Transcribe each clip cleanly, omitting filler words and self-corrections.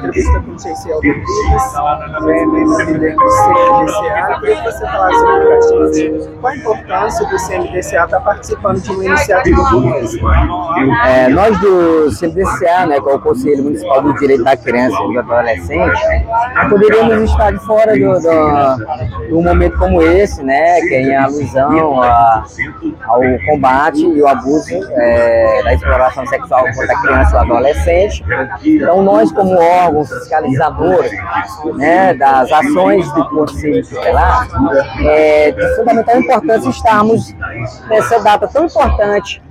entrevista com o Geisel Rodrigues, membro líder do CMDCA. Eu queria que você falasse para a gente qual a importância do CMDCA estar participando de uma iniciativa como essa. Nós do CMDCA, né, que é o Conselho Municipal do Direito da Criança e do Adolescente, poderíamos estar de fora de um momento como esse, né, que é em alusão ao combate e o abuso da exploração sexual contra a criança e o adolescente. Então, nós, como órgão fiscalizador, né, das ações do Conselho Tutelar, de fundamental importância estarmos nessa data tão importante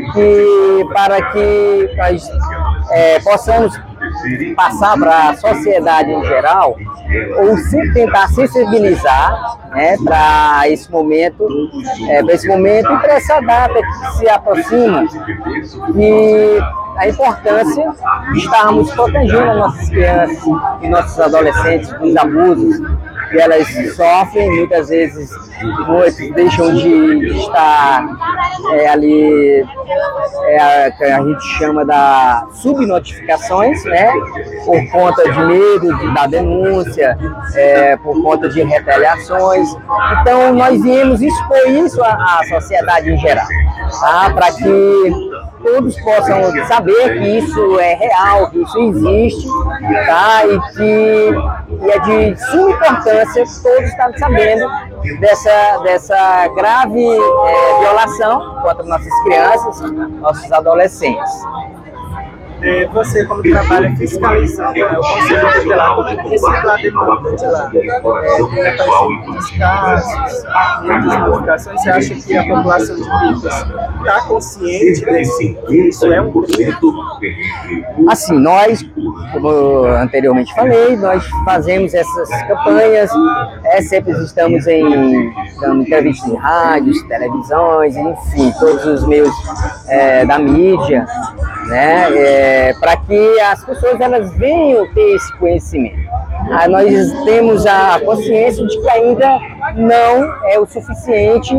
para que nós possamos passar para a sociedade em geral, ou tentar sensibilizar, né, para esse momento e para essa data que se aproxima, e a importância de estarmos protegendo as nossas crianças e nossos adolescentes dos abusos que elas sofrem. Muitas vezes muitos deixam de estar ali, que a gente chama da subnotificações, né, por conta de medo da denúncia, por conta de retaliações. Então nós viemos expor isso à sociedade em geral, tá? Para que todos possam saber que isso é real, que isso existe, tá? E é de suma importância todos estarem sabendo dessa grave violação contra nossas crianças, nossos adolescentes. Você, como trabalha fiscalizando o Conselho Tutelar, como é que esse lado importante lá? Muitos casos, muitas modificações, você acha que a população de Pipas está consciente desse que isso é um crime? Assim, nós, como eu anteriormente falei, nós fazemos essas campanhas, sempre estamos dando entrevistas em rádios, televisões, enfim, todos os meios da mídia, né, para que as pessoas elas venham ter esse conhecimento. Nós temos a consciência de que ainda não é o suficiente,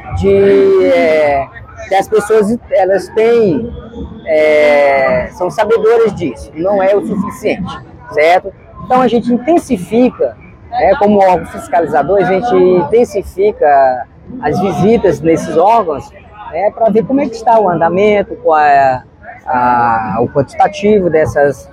que as pessoas elas têm, são sabedoras disso, não é o suficiente, certo? Então a gente intensifica, como órgão fiscalizador, a gente intensifica as visitas nesses órgãos, para ver como é que está o andamento, qual é o quantitativo desses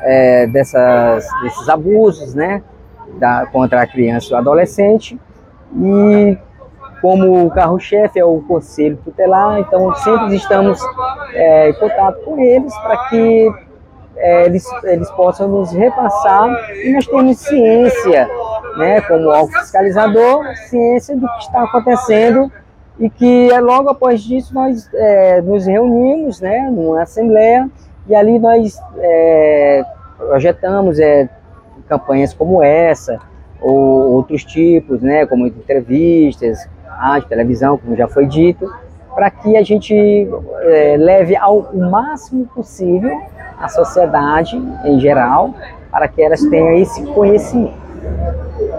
abusos, né, contra a criança e o adolescente. E como o carro-chefe é o Conselho Tutelar, então sempre estamos em contato com eles para que eles possam nos repassar, e nós temos ciência, né, como órgão fiscalizador, ciência do que está acontecendo. E que logo após disso nós nos reunimos, né, numa assembleia, e ali nós projetamos campanhas como essa, ou outros tipos, né, como entrevistas, rádio, televisão, como já foi dito, para que a gente leve ao máximo possível a sociedade em geral, para que elas tenham esse conhecimento.